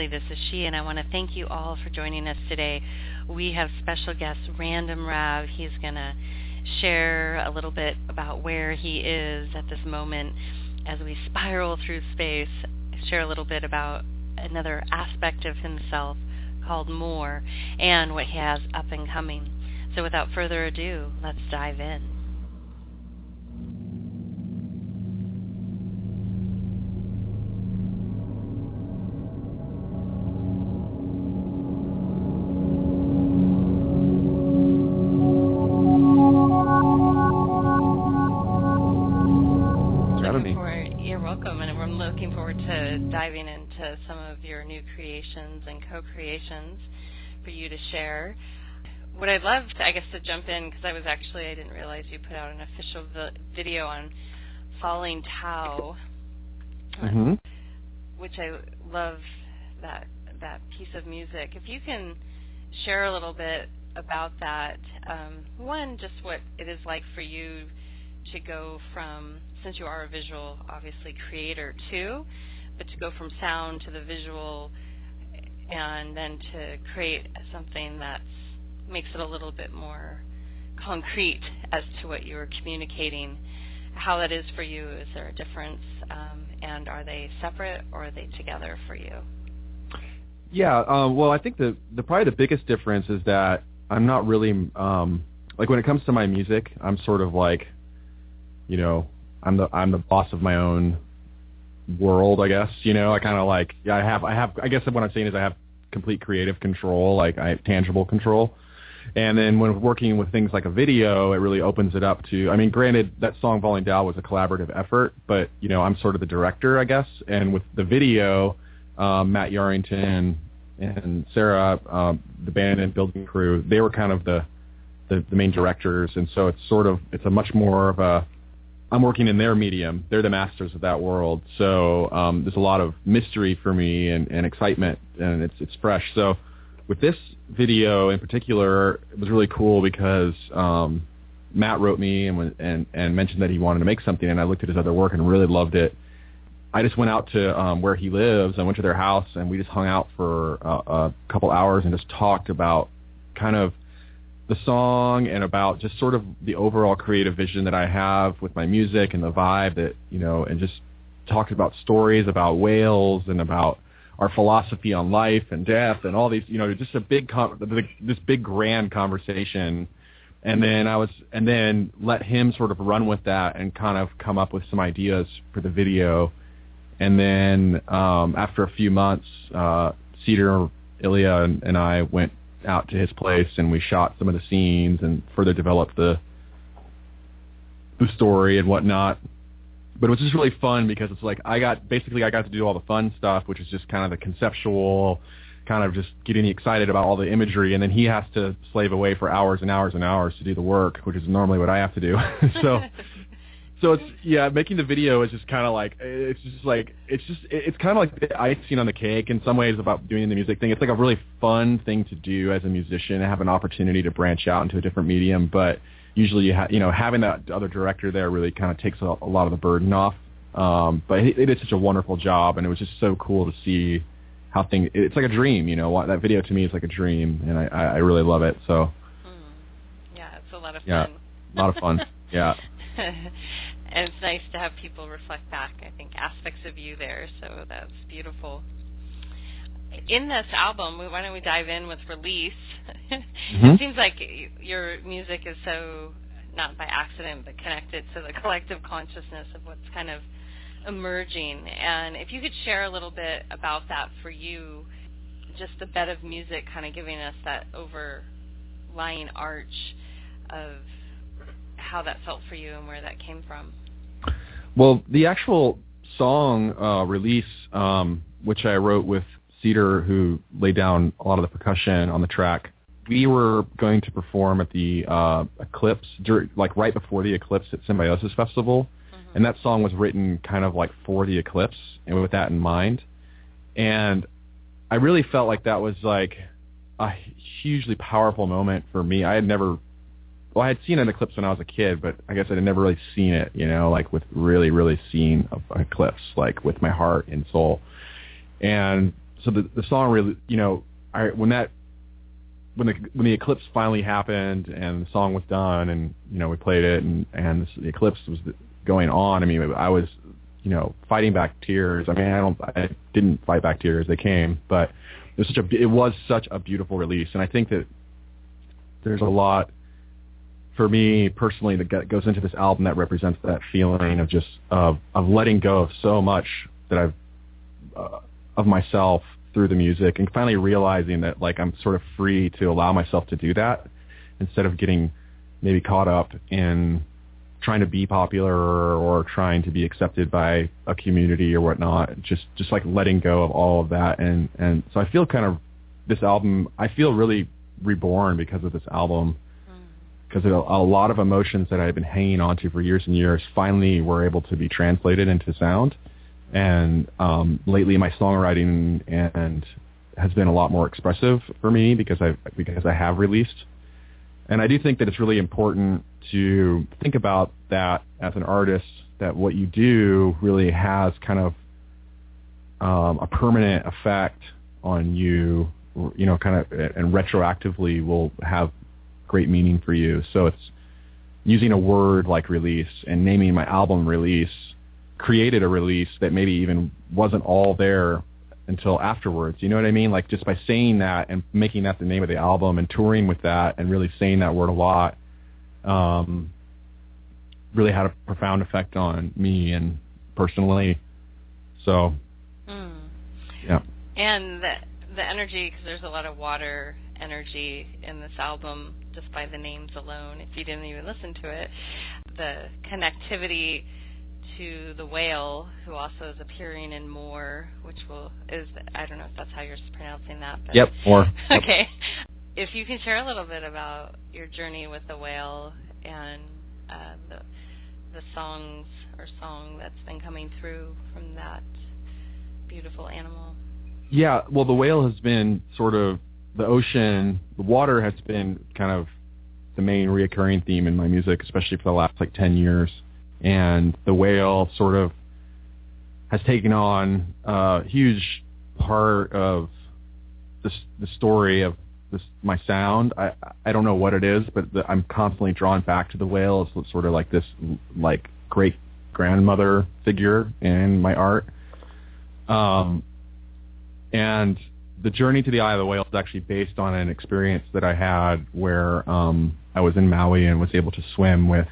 Ashley. This is she, and I want to thank you all for joining us today. We have special guest Random Rav. He's going to share a little bit about where he is at this moment as we spiral through space, share a little bit about another aspect of himself called More and what he has up and coming. So without further ado, let's dive in. You're welcome, and I'm looking forward to diving into some of your new creations and co-creations for you to share. What I'd love, to jump in, because I didn't realize you put out an official video on Falling Tau, which I love that piece of music. If you can share a little bit about that, one, just what it is like for you to go from, since you are a visual, obviously, creator too, but to go from sound to the visual and then to create something that makes it a little bit more concrete as to what you're communicating, how that is for you. Is there a difference, and are they separate or are they together for you? Yeah, well, I think probably the biggest difference is that I'm not really, like when it comes to my music, I'm sort of like, I'm the boss of my own world, I guess. I kind of like, I guess what I'm saying is I have complete creative control, like I have tangible control. And then when working with things like a video, it really opens it up to, granted, that song Falling Tau was a collaborative effort, but, I'm sort of the director, I guess. And with the video, Matt Yarrington and Sarah, the band and building crew, they were kind of the main directors. And so it's a much more of a, I'm working in their medium. They're the masters of that world. So there's a lot of mystery for me and excitement, and it's fresh. So with this video in particular, it was really cool because Matt wrote me and mentioned that he wanted to make something, and I looked at his other work and really loved it. I just went out to where he lives. I went to their house, and we just hung out for a couple hours and just talked about kind of the song and about just sort of the overall creative vision that I have with my music and the vibe that, and just talked about stories about whales and about our philosophy on life and death and all these, just a this big grand conversation. And then let him sort of run with that and kind of come up with some ideas for the video. And then after a few months, Cedar, Ilya, and I went out to his place and we shot some of the scenes and further developed the story and whatnot. But it was just really fun because it's like I got to do all the fun stuff, which is just kind of the conceptual, kind of just getting excited about all the imagery, and then he has to slave away for hours and hours and hours to do the work, which is normally what I have to do. So it's making the video is just kind of like it's kind of like the icing on the cake in some ways about doing the music thing. It's like a really fun thing to do as a musician and have an opportunity to branch out into a different medium. But usually having that other director there really kind of takes a lot of the burden off. But he did such a wonderful job, and it was just so cool to see how it's like a dream. That video to me is like a dream, and I really love it. So yeah, it's a lot of fun. Yeah, a lot of fun. Yeah. And it's nice to have people reflect back, I think, aspects of you there, so that's beautiful. In this album, why don't we dive in with Release? It seems like your music is so, not by accident, but connected to the collective consciousness of what's kind of emerging. And if you could share a little bit about that for you, just the bed of music kind of giving us that overlying arch of how that felt for you and where that came from. Well, the actual song Release, which I wrote with Cedar, who laid down a lot of the percussion on the track, we were going to perform at the Eclipse, right before the Eclipse at Symbiosis Festival, and that song was written kind of like for the Eclipse and with that in mind. And I really felt like that was like a hugely powerful moment for me. I had seen an eclipse when I was a kid, but I guess I had never really seen it, like with really, really seeing an eclipse, like with my heart and soul. And so the song really, when the eclipse finally happened and the song was done and we played it and the eclipse was going on, I mean, I was fighting back tears. I mean, I didn't fight back tears; they came, but it was such a beautiful release, and I think that there's a lot for me personally that goes into this album that represents that feeling of just of letting go of so much that I've of myself through the music, and finally realizing that like I'm sort of free to allow myself to do that instead of getting maybe caught up in trying to be popular or trying to be accepted by a community or whatnot. Just like letting go of all of that, and so I feel kind of this album. I feel really reborn because of this album, because a lot of emotions that I've been hanging on to for years and years finally were able to be translated into sound. And lately, my songwriting and has been a lot more expressive for me because I have released. And I do think that it's really important to think about that as an artist, that what you do really has kind of a permanent effect on you, kind of, and retroactively will have great meaning for you. So it's using a word like release and naming my album Release created a release that maybe even wasn't all there until afterwards. You know what I mean? Like just by saying that and making that the name of the album and touring with that and really saying that word a lot, really had a profound effect on me and personally. So, yeah. And the energy, because there's a lot of water energy in this album just by the names alone, if you didn't even listen to it. The connectivity to the whale, who also is appearing in More, which I don't know if that's how you're pronouncing that. But Yep, More. Okay. If you can share a little bit about your journey with the whale and the songs or song that's been coming through from that beautiful animal. Yeah, well, the whale has been sort of the ocean, the water has been kind of the main reoccurring theme in my music, especially for the last 10 years. And the whale sort of has taken on a huge part of the story of my sound. I don't know what it is, but I'm constantly drawn back to the whale as sort of like this great grandmother figure in my art. And the journey to the Eye of the Whale is actually based on an experience that I had where I was in Maui and was able to swim with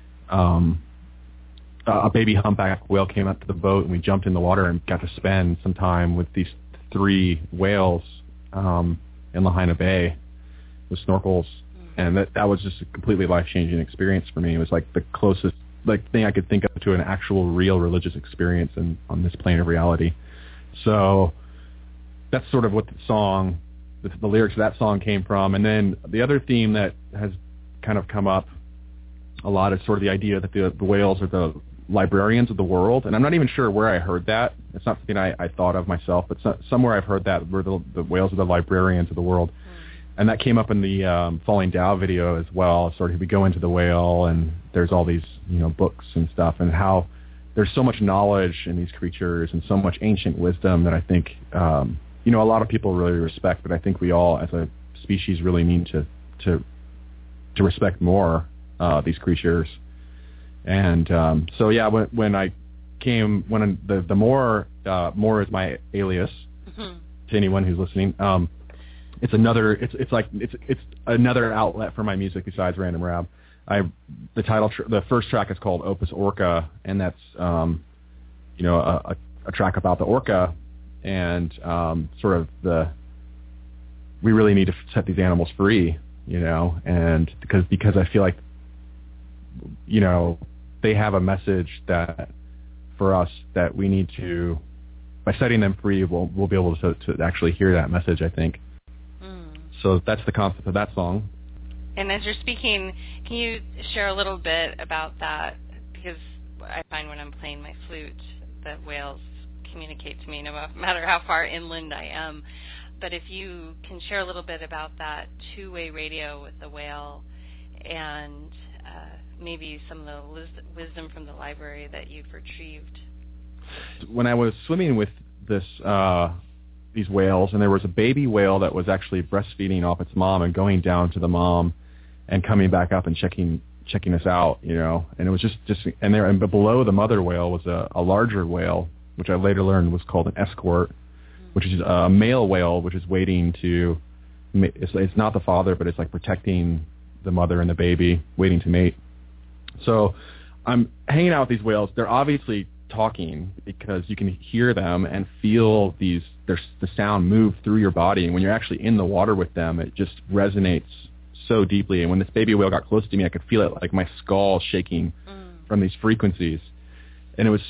a baby humpback whale came up to the boat, and we jumped in the water and got to spend some time with these 3 whales in Lahaina Bay with snorkels. And that was just a completely life-changing experience for me. It was like the closest thing I could think of to an actual real religious experience on this plane of reality. So that's sort of what the song, the lyrics of that song came from. And then the other theme that has kind of come up a lot is sort of the idea that the whales are the librarians of the world. And I'm not even sure where I heard that. It's not something I thought of myself, but somewhere I've heard that, where the whales are the librarians of the world. And that came up in the Falling Down video as well. Sort of we go into the whale and there's all these books and stuff, and how there's so much knowledge in these creatures and so much ancient wisdom that I think a lot of people really respect, but I think we all as a species really need to respect more these creatures. And so yeah, when the More is my alias to anyone who's listening. It's another outlet for my music besides Random Rab. The first track is called Opus Orca, and that's a track about the orca and sort of we really need to set these animals free, and because I feel like they have a message that for us that we need to, by setting them free, we'll be able to actually hear that message, I think. So that's the concept of that song. And as you're speaking, can you share a little bit about that? Because I find when I'm playing my flute, the whales communicate to me no matter how far inland I am. But if you can share a little bit about that two-way radio with the whale and maybe some of the wisdom from the library that you've retrieved. When I was swimming with this these whales, and there was a baby whale that was actually breastfeeding off its mom and going down to the mom and coming back up and checking us out, you know. And it was just and below the mother whale was a larger whale, which I later learned was called an escort, which is a male whale, which is waiting to. It's not the father, but it's like protecting the mother and the baby, waiting to mate. So I'm hanging out with these whales. They're obviously talking because you can hear them and feel the sound move through your body. And when you're actually in the water with them, it just resonates so deeply. And when this baby whale got close to me, I could feel it like my skull shaking from these frequencies. And it was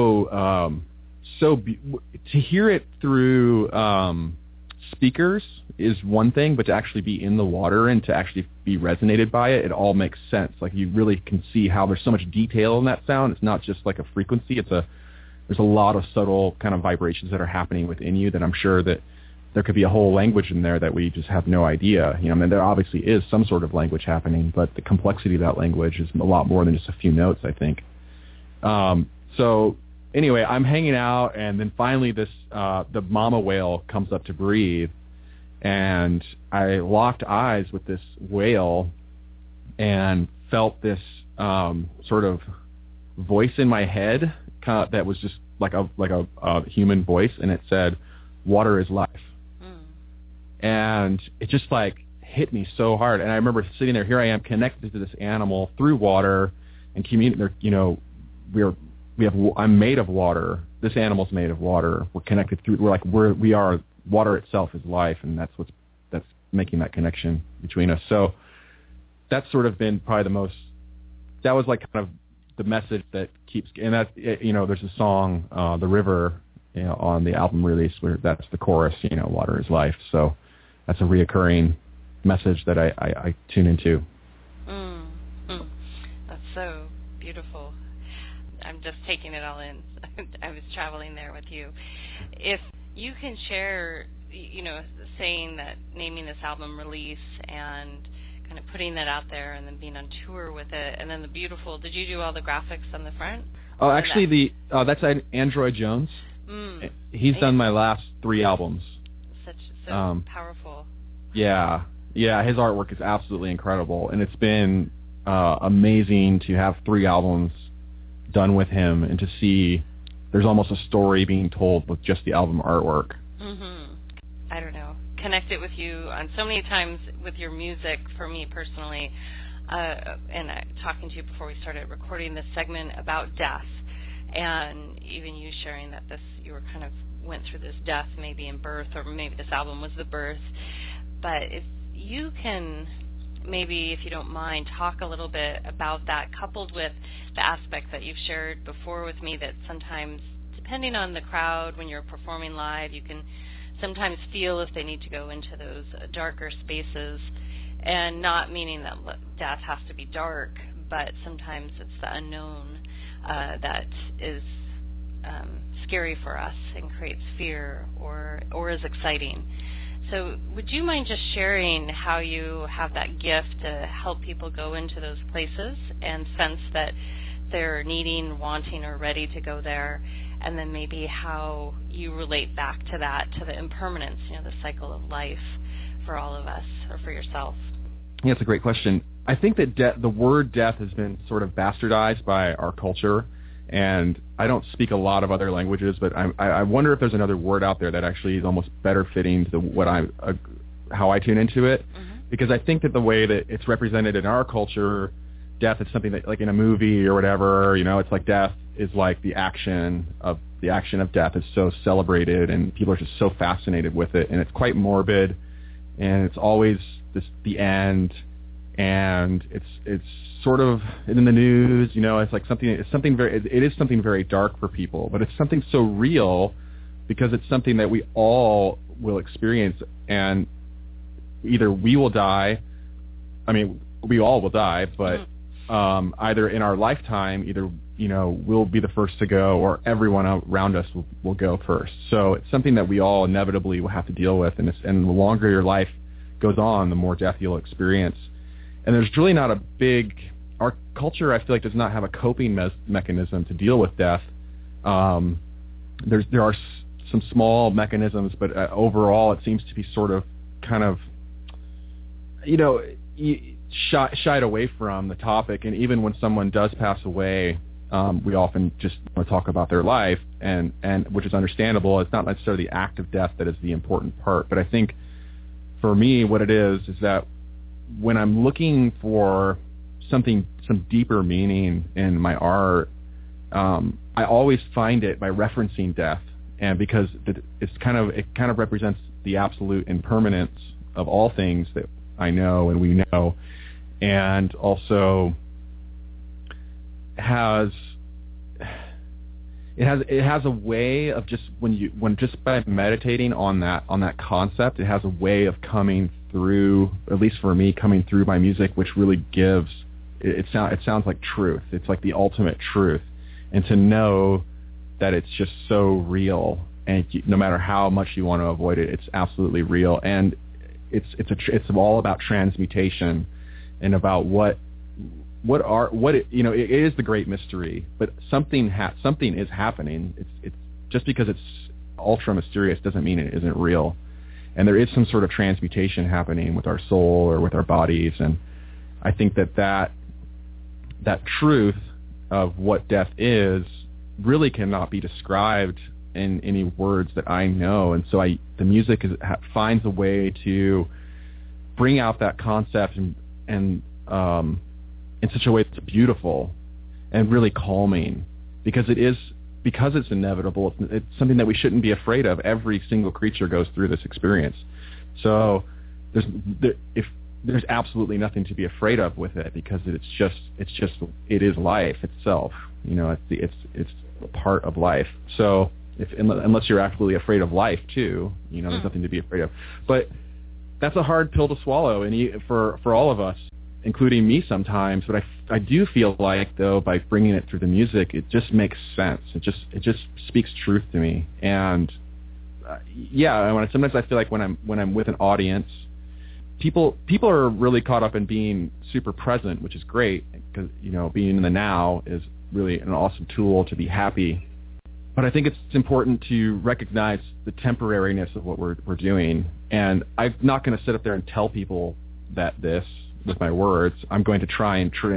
to hear it through speakers is one thing, but to actually be in the water and to actually be resonated by it, it all makes sense. Like you really can see how there's so much detail in that sound. It's not just like a frequency. There's a lot of subtle kind of vibrations that are happening within you that I'm sure that there could be a whole language in there that we just have no idea. You know, I mean, there obviously is some sort of language happening, but the complexity of that language is a lot more than just a few notes, I think. So anyway, I'm hanging out, and then finally the mama whale comes up to breathe, and I locked eyes with this whale and felt this sort of voice in my head that was just like a human voice, and it said, "Water is life." And it just like hit me so hard. And I remember sitting there, here I am connected to this animal through water and communicating, you know, I'm made of water. This animal's made of water. We're connected through, we are, water itself is life. And that's making that connection between us. So that's sort of been probably that was like kind of the message that keeps, and that, you know, there's a song, The River, you know, on the album release where that's the chorus, you know, water is life. So that's a reoccurring message that I tune into. That's so beautiful. I'm just taking it all in. I was traveling there with you. If you can share, you know, saying that, naming this album Release and kind of putting that out there and then being on tour with it, and then did you do all the graphics on the front? Oh, actually, that's Android Jones. He's done my last 3 albums. So powerful. Yeah, his artwork is absolutely incredible, and it's been amazing to have 3 albums done with him and to see there's almost a story being told with just the album artwork. I don't know. Connected with you on so many times with your music for me personally, and talking to you before we started recording this segment about death, and even you sharing that you were kind of went through this death maybe in birth, or maybe this album was the birth. But if you can, maybe if you don't mind, talk a little bit about that, coupled with the aspects that you've shared before with me, that sometimes, depending on the crowd, when you're performing live, you can sometimes feel if they need to go into those darker spaces, and not meaning that death has to be dark, but sometimes it's the unknown that is scary for us and creates fear or is exciting. So would you mind just sharing how you have that gift to help people go into those places and sense that they're needing, wanting, or ready to go there, and then maybe how you relate back to that, to the impermanence, you know, the cycle of life for all of us, or for yourself? Yeah, it's a great question. I think that the word death has been sort of bastardized by our culture, and I don't speak a lot of other languages, but I wonder if there's another word out there that actually is almost better fitting to how I tune into it, because I think that the way that it's represented in our culture, death is something that, like in a movie or whatever, you know, it's like death is like the action of death is so celebrated, and people are just so fascinated with it, and it's quite morbid, and it's always the end, and it's sort of in the news, you know, it is something very dark for people, but it's something so real because it's something that we all will experience, and either we will die, I mean, we all will die, but either in our lifetime, either, you know, we'll be the first to go, or everyone around us will go first. So it's something that we all inevitably will have to deal with, and the longer your life goes on, the more death you'll experience. And there's really not our culture, I feel like, does not have a coping mechanism to deal with death. There are some small mechanisms, but overall it seems to be sort of kind of, shied away from the topic. And even when someone does pass away, we often just want to talk about their life, and which is understandable. It's not necessarily the act of death that is the important part. But I think for me, what it is that when I'm looking for some deeper meaning in my art, I always find it by referencing death, and because it kind of represents the absolute impermanence of all things that I know and we know, and also it has a way of just when just by meditating on that concept, it has a way of coming through, at least for me, coming through my music, which really gives it sounds like truth. It's like the ultimate truth, and to know that it's just so real, and no matter how much you want to avoid it, it's absolutely real. And it's all about transmutation and about it is the great mystery, but something is happening. It's just because it's ultra mysterious doesn't mean it isn't real, and there is some sort of transmutation happening with our soul or with our bodies. And I think that truth of what death is really cannot be described in any words that I know, and so the music finds a way to bring out that concept and in such a way that's beautiful and really calming, because it's inevitable. It's something that we shouldn't be afraid of. Every single creature goes through this experience, so there's absolutely nothing to be afraid of with it, because it is life itself. It's a part of life. So unless you're actually afraid of life too, there's nothing to be afraid of. But that's a hard pill to swallow, and for all of us, including me sometimes. But I do feel like, though, by bringing it through the music, it just makes sense. It just speaks truth to me. And sometimes I feel like when I'm with an audience, people are really caught up in being super present, which is great, because being in the now is really an awesome tool to be happy. But I think it's important to recognize the temporariness of what we're doing. And I'm not going to sit up there and tell people that this with my words. I'm going to try and try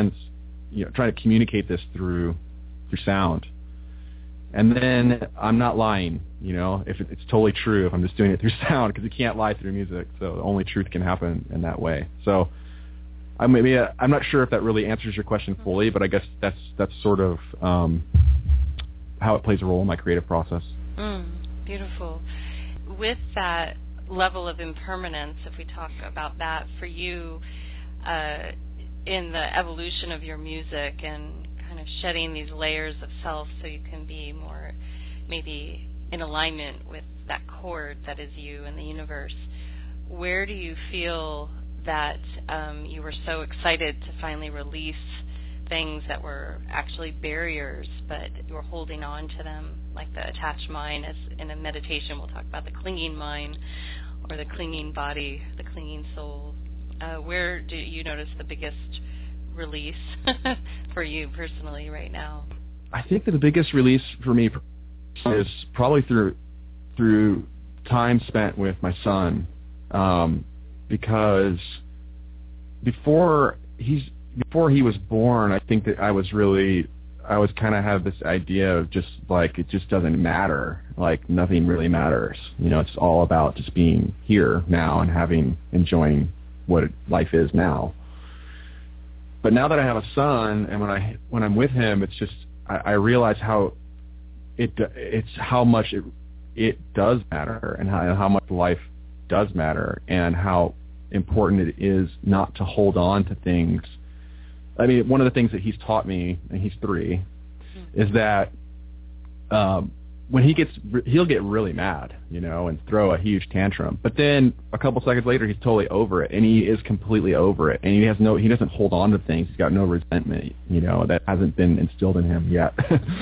to communicate this through sound. And then I'm not lying, if it's totally true, if I'm just doing it through sound, because you can't lie through music. So only truth can happen in that way. So I'm not sure if that really answers your question fully, but I guess that's sort of how it plays a role in my creative process. Beautiful. With that level of impermanence, if we talk about that for you, in the evolution of your music and kind of shedding these layers of self so you can be more maybe in alignment with that chord that is you in the universe, where do you feel that you were so excited to finally release things that were actually barriers, but you were holding on to them, like the attached mind? As in a meditation, we'll talk about the clinging mind or the clinging body, the clinging soul. Where do you notice the biggest release for you personally right now? I think that the biggest release for me is probably through time spent with my son, because before he was born, I think that I was kind of have this idea of just like, it just doesn't matter, like nothing really matters. It's all about just being here now and enjoying what life is now. But now that I have a son, and when I'm with him, it's just I realize how much it does matter, and how much life does matter, and how important it is not to hold on to things. I mean, one of the things that he's taught me, and he's 3, is that when he'll get really mad, and throw a huge tantrum. But then a couple seconds later, he's totally over it, and he is completely over it, and he doesn't hold on to things. He's got no resentment, that hasn't been instilled in him yet.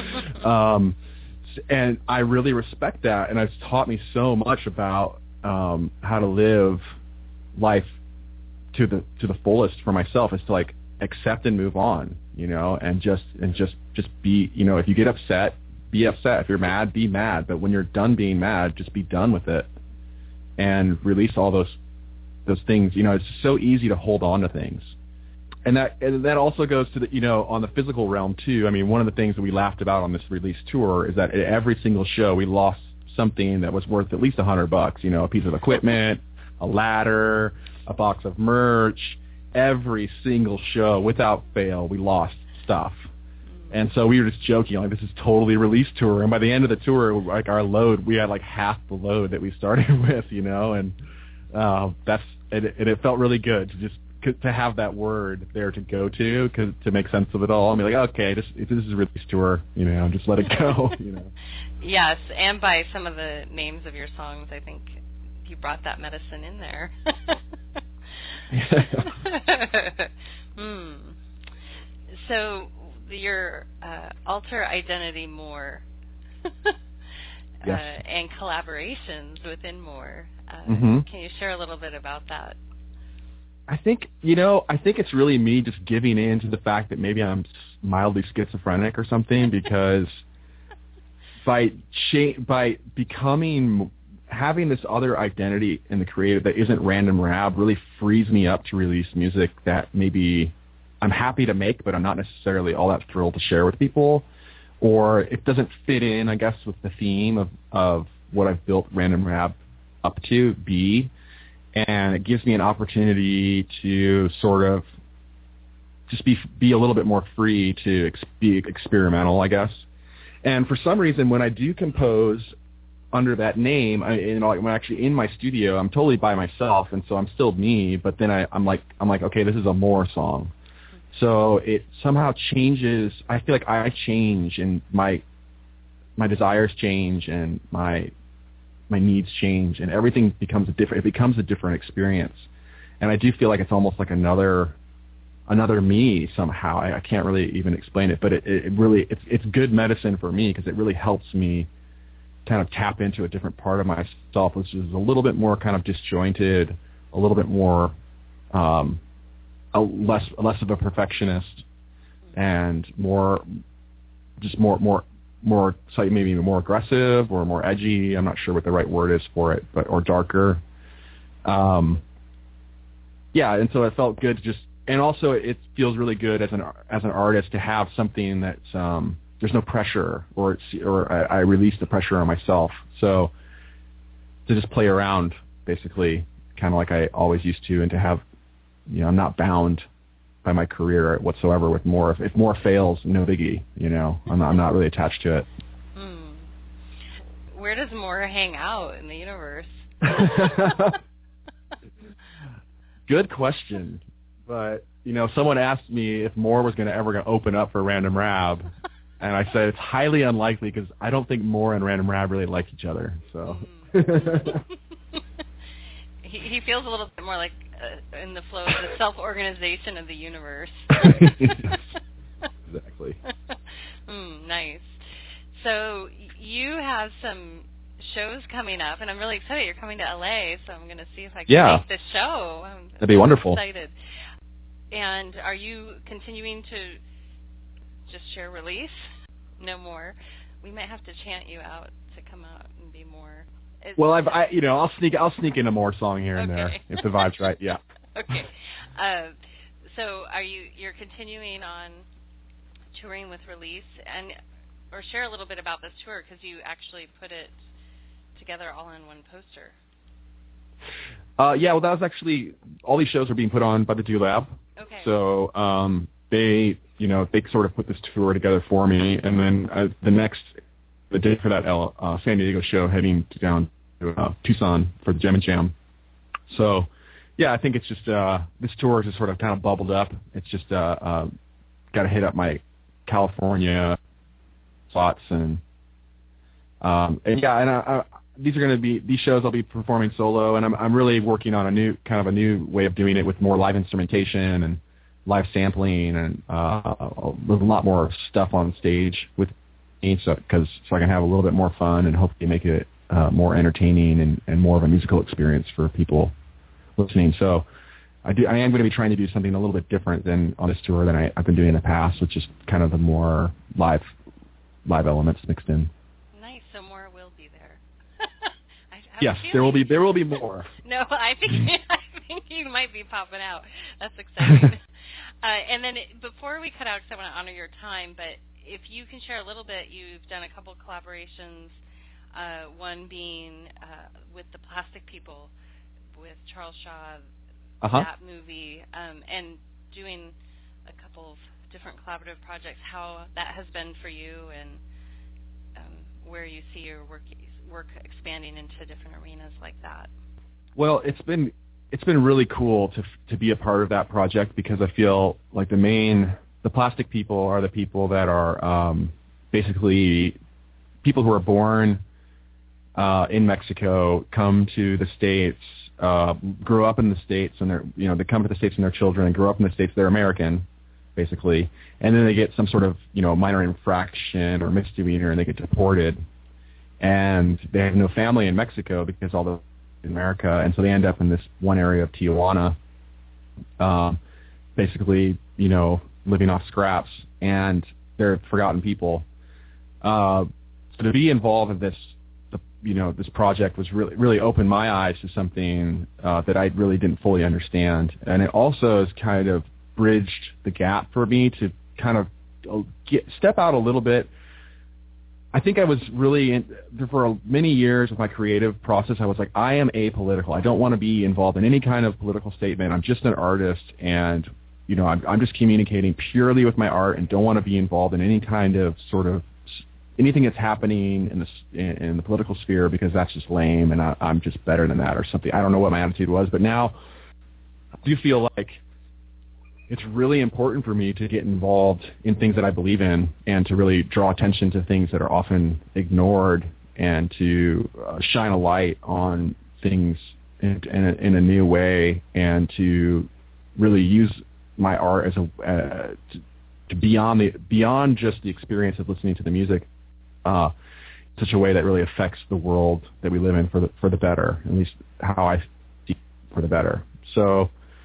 And I really respect that, and it's taught me so much about how to live life to the fullest for myself, is to like accept and move on, and just be, if you get upset, be upset. If you're mad, be mad. But when you're done being mad, just be done with it and release all those things. It's so easy to hold on to things. And that also goes to the, on the physical realm too. I mean, one of the things that we laughed about on this release tour is that at every single show we lost something that was worth at least $100. A piece of equipment, a ladder, a box of merch. Every single show, without fail, we lost stuff. And so we were just joking, like, this is totally release tour. And by the end of the tour, like, our load, we had like half the load that we started with, and it felt really good to just to have that word there to go to make sense of it all. I mean, like, okay, this is a release tour, just let it go. Yes, and by some of the names of your songs, I think you brought that medicine in there. So your alter identity More yes. And collaborations within More. Can you share a little bit about that? I think it's really me just giving in to the fact that maybe I'm mildly schizophrenic or something, because by having this other identity in the creative that isn't Random Rab really frees me up to release music that maybe I'm happy to make, but I'm not necessarily all that thrilled to share with people, or it doesn't fit in, I guess, with the theme of what I've built Random Rab up to be. And it gives me an opportunity to sort of just be a little bit more free to be experimental, I guess. And for some reason, when I do compose under that name, when I'm actually in my studio, I'm totally by myself, and so I'm still me. But then I'm like, okay, this is a More song. So it somehow changes. I feel like I change, and my desires change, and my needs change, and everything becomes a different experience. And I do feel like it's almost like another me somehow. I can't really even explain it, but it's good medicine for me, because it really helps me kind of tap into a different part of myself, which is a little bit more kind of disjointed, a little bit more less of a perfectionist, and more maybe even more aggressive or more edgy. I'm not sure what the right word is for it, or darker. And so it felt good to just, and also it feels really good as an artist to have something that's there's no pressure, or I release the pressure on myself. So to just play around, basically, kind of like I always used to, and to have, I'm not bound by my career whatsoever with More. If More fails, no biggie. I'm not really attached to it. Where does More hang out in the universe? Good question. But someone asked me if More was ever going to open up for Random Rab, and I said it's highly unlikely, because I don't think More and Random Rab really like each other. So he feels a little bit more like in the flow of the self-organization of the universe. Exactly. Nice. So you have some shows coming up, and I'm really excited. You're coming to LA, so I'm going to see if I can make this show. That'd be wonderful. Excited. And are you continuing to just share release? No more. We might have to chant you out to come out and be more. Well, I'll sneak in a More song here and there if the vibe's right. Yeah. Okay. So you're continuing on touring with Release, or share a little bit about this tour, because you actually put it together all in one poster. Well, that was actually, all these shows are being put on by the Do Lab. Okay. So they sort of put this tour together for me, and then the day for that San Diego show, heading down to Tucson for the Gem and Jam. So, I think it's just this tour just sort of kind of bubbled up. It's just got to hit up my California spots, and these are going to be these shows I'll be performing solo, and I'm really working on a new way of doing it with more live instrumentation and live sampling, and there's a lot more stuff on stage with me, so I can have a little bit more fun and hopefully make it more entertaining and more of a musical experience for people listening. So I am going to be trying to do something a little bit different than on this tour than I've been doing in the past, which is kind of the more live live elements mixed in. Nice. So more will be there. Yes, there will be more. No, I think you might be popping out. That's exciting. And then before we cut out, because I want to honor your time, but if you can share a little bit, you've done a couple collaborations. One being with the Plastic People, with Charles Shaw, that movie, and doing a couple of different collaborative projects. How that has been for you, and where you see your work expanding into different arenas like that. Well, it's been really cool to be a part of that project, because I feel like the Plastic People are the people that are basically people who are born in Mexico, come to the States, grow up in the States, and they come to the States and their children and grow up in the States. They're American, basically, and then they get some sort of minor infraction or misdemeanor and they get deported, and they have no family in Mexico because all the in America, and so they end up in this one area of Tijuana, basically living off scraps, and they're forgotten people. So to be involved in this project was really opened my eyes to something that I really didn't fully understand, and it also has kind of bridged the gap for me to kind of step out a little bit. I think I was really for many years of my creative process, I was like, I am apolitical. I don't want to be involved in any kind of political statement. I'm just an artist, and I'm just communicating purely with my art, and don't want to be involved in any kind of sort of anything that's happening in the political sphere, because that's just lame, and I'm just better than that or something. I don't know what my attitude was, but now I do feel like it's really important for me to get involved in things that I believe in, and to really draw attention to things that are often ignored, and to shine a light on things in a new way, and to really use my art as to beyond just the experience of listening to the music, such a way that really affects the world that we live in for the better, at least how I see for the better. So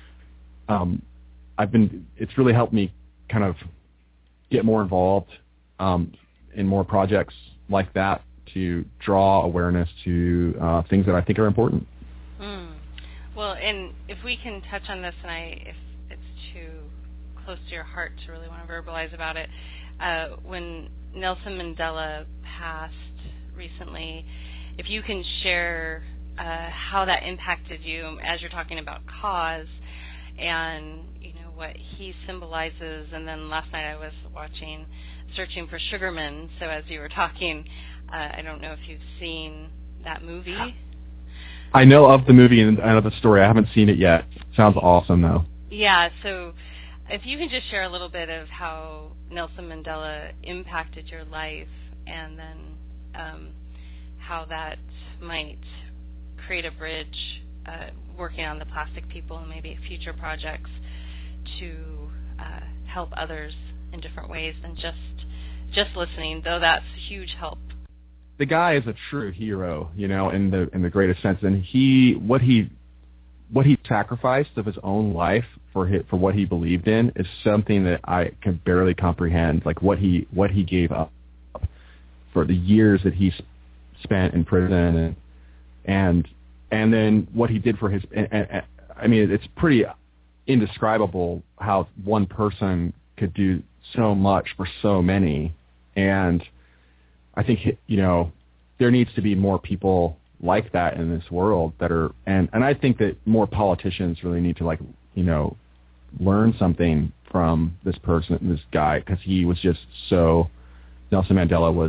it's really helped me kind of get more involved in more projects like that, to draw awareness to things that I think are important. Well, and if we can touch on this, and if it's too close to your heart to really want to verbalize about it, when Nelson Mandela passed recently, if you can share how that impacted you as you're talking about cause, and what he symbolizes. And then last night I was watching Searching for Sugarman, so as you were talking, I don't know if you've seen that movie. I know of the movie and I know the story. I haven't seen it yet. Sounds awesome, though. Yeah, so if you can just share a little bit of how Nelson Mandela impacted your life, and then how that might create a bridge, working on the Plastic People and maybe future projects, to help others in different ways than just listening, though that's a huge help. The guy is a true hero, in the greatest sense, and what he sacrificed of his own life for what he believed in is something that I can barely comprehend. Like what he gave up for the years that he spent in prison, and then what he did for his. I mean, it's pretty indescribable how one person could do so much for so many, and I think there needs to be more people like that in this world that are, and I think that more politicians really need to learn something from this guy, because he was just so. Nelson Mandela was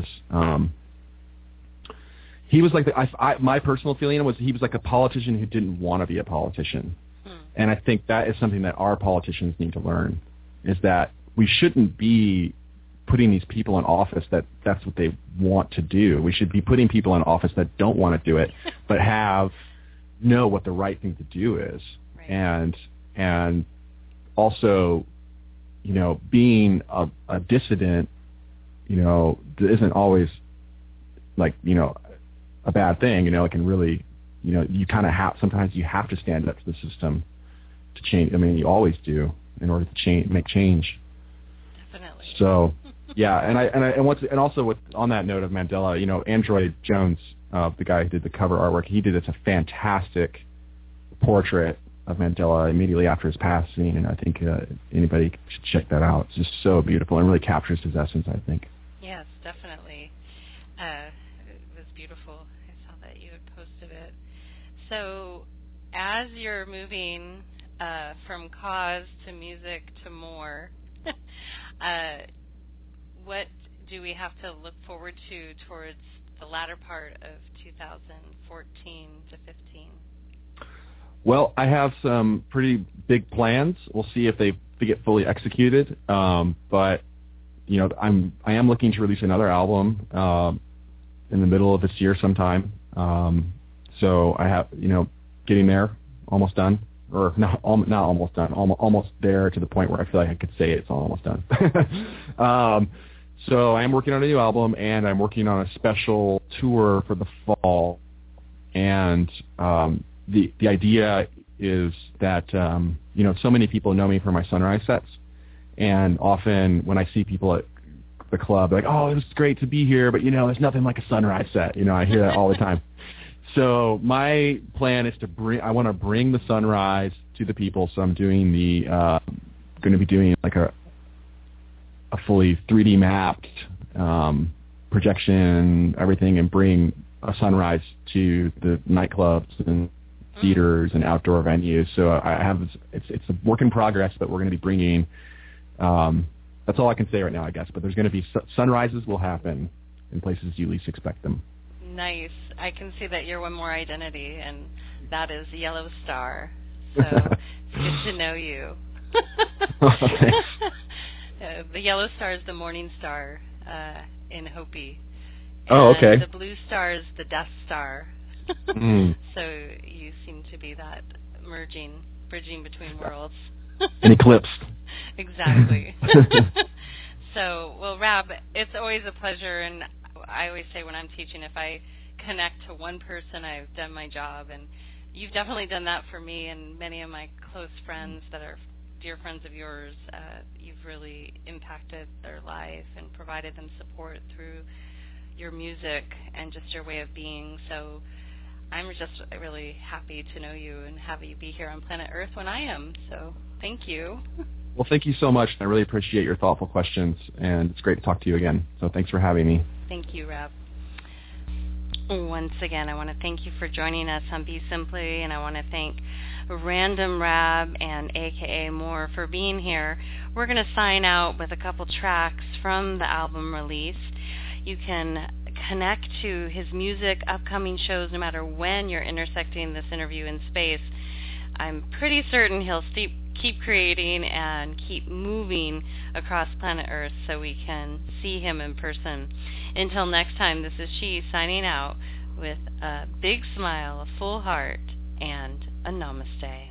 he was like my personal feeling was he was like a politician who didn't want to be a politician. And I think that is something that our politicians need to learn, is that we shouldn't be putting these people in office that's what they want to do. We should be putting people in office that don't want to do it, but know what the right thing to do is. Right. And also, being a dissident, isn't always a bad thing. It can really, you kind of sometimes you have to stand up to the system to change. I mean, you always do in order to make change. Definitely. So Yeah, and also on that note of Mandela, Android Jones, the guy who did the cover artwork, he did a fantastic portrait of Mandela immediately after his passing, and I think anybody should check that out. It's just so beautiful and really captures his essence, I think. Yes, definitely. It was beautiful. I saw that you had posted it. So as you're moving from cause to music to more, what do we have to look forward to towards the latter part of 2014 to 15? Well, I have some pretty big plans. We'll see if they get fully executed. But I am looking to release another album in the middle of this year sometime. So I have getting there, almost done, or not almost done, almost there to the point where I feel like I could say it's almost done. So I am working on a new album, and I'm working on a special tour for the fall. And the idea is that so many people know me for my Sunrise sets, and often when I see people at the club, they're like, "Oh, it was great to be here, but there's nothing like a Sunrise set." I hear that all the time. So my plan is I want to bring the Sunrise to the people. So I'm doing going to be doing like a fully 3D mapped projection, everything, and bring a Sunrise to the nightclubs and theaters and outdoor venues. So it's a work in progress, but we're going to be bringing. That's all I can say right now, I guess. But there's going to be sunrises will happen in places you least expect them. Nice. I can see that you're one more identity, and that is Yellow Star. So it's good to know you. The Yellow Star is the morning star in Hopi. Oh, okay. The blue star is the Death Star. So you seem to be that bridging between worlds. An eclipse. Exactly. So, well, Rab, it's always a pleasure, and I always say when I'm teaching, if I connect to one person, I've done my job, and you've definitely done that for me and many of my close friends that are dear friends of yours. You've really impacted their life and provided them support through your music and just your way of being. So I'm just really happy to know you and have you be here on planet Earth when I am. So thank you. Well, thank you so much. I really appreciate your thoughtful questions, and it's great to talk to you again. So thanks for having me. Thank you, Rab. Once again, I want to thank you for joining us on Be Simply, and I want to thank Random Rab and AKA More for being here. We're going to sign out with a couple tracks from the album release. You can connect to his music, upcoming shows, no matter when you're intersecting this interview in space. I'm pretty certain he'll keep creating and keep moving across planet Earth so we can see him in person. Until next time, this is She signing out with a big smile, a full heart, and a namaste.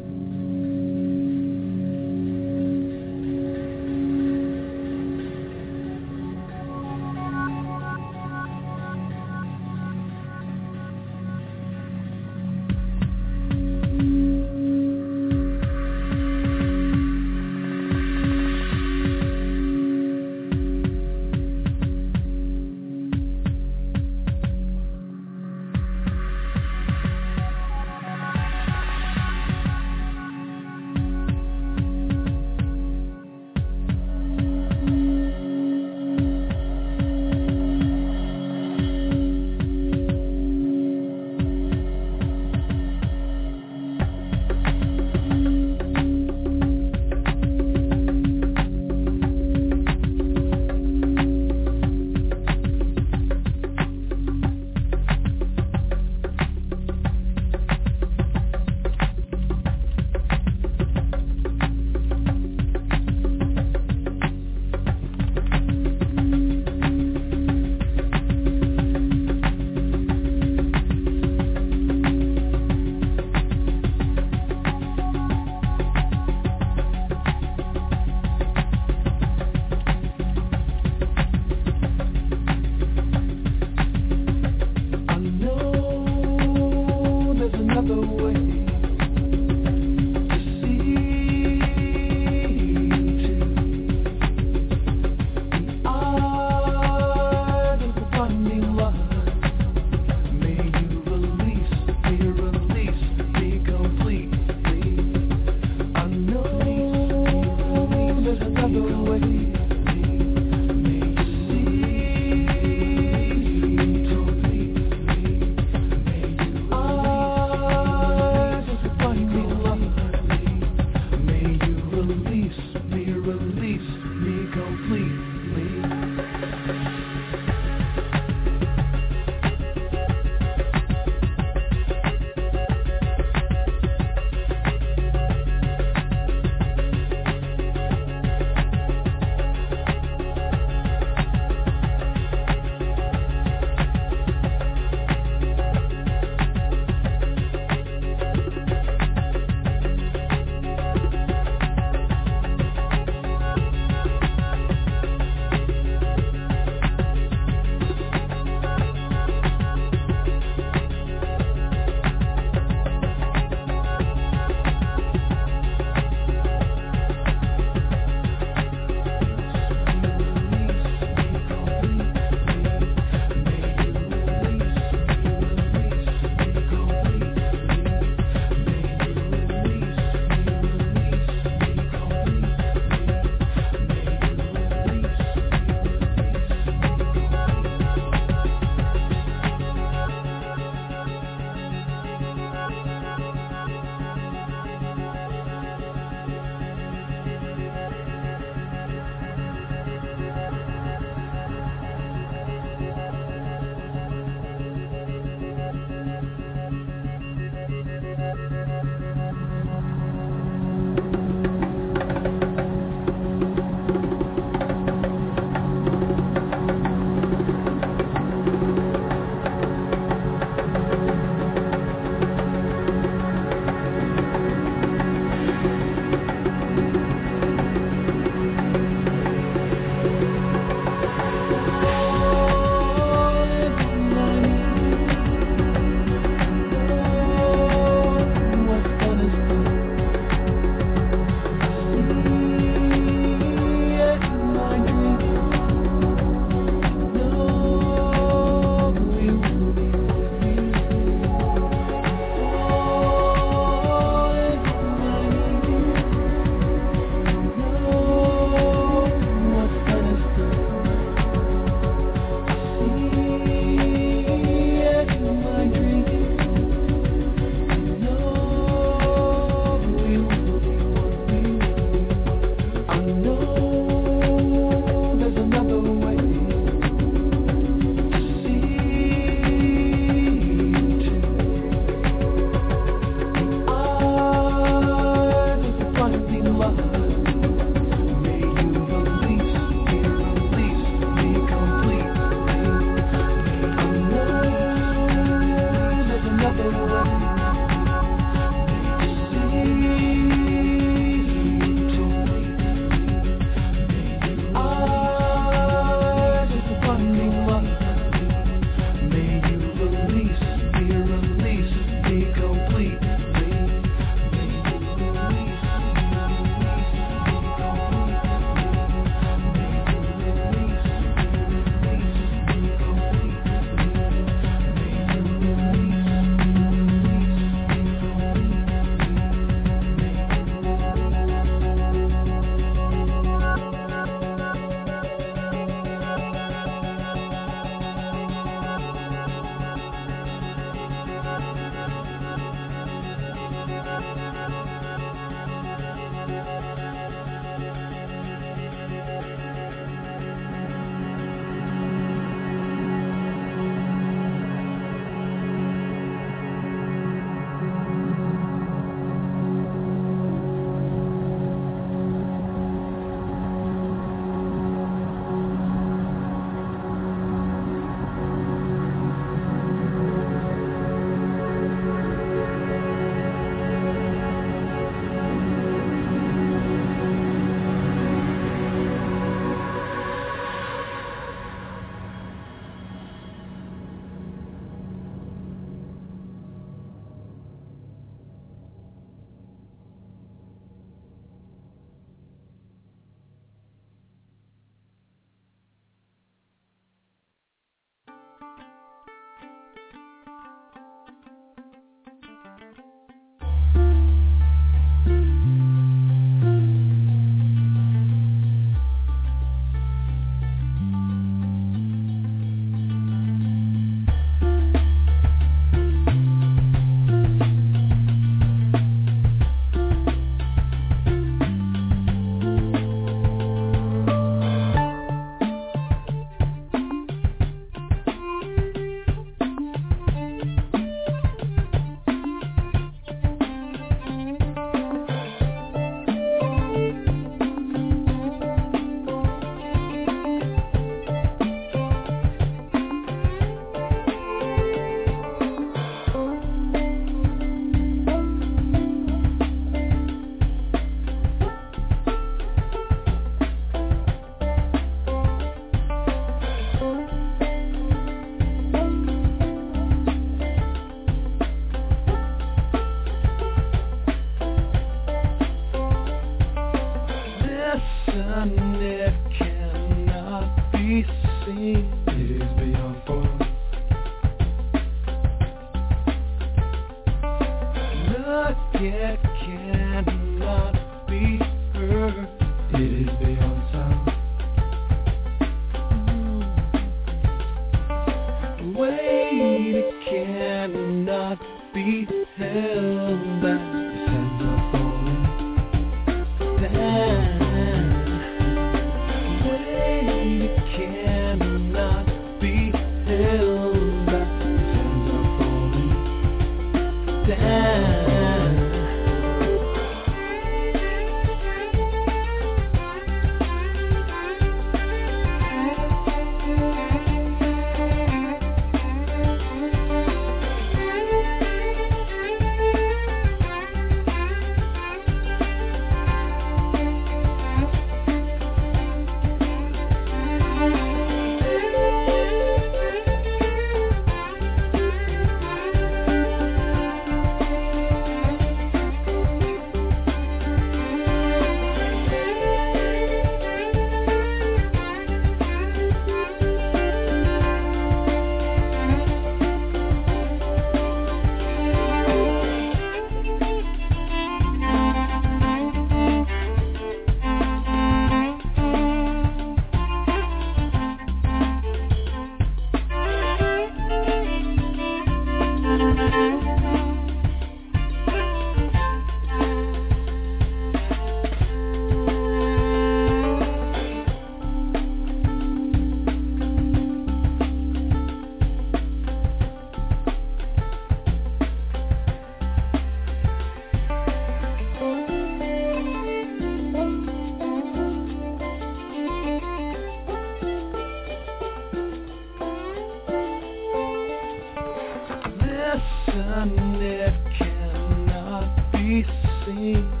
listen, it cannot be seen.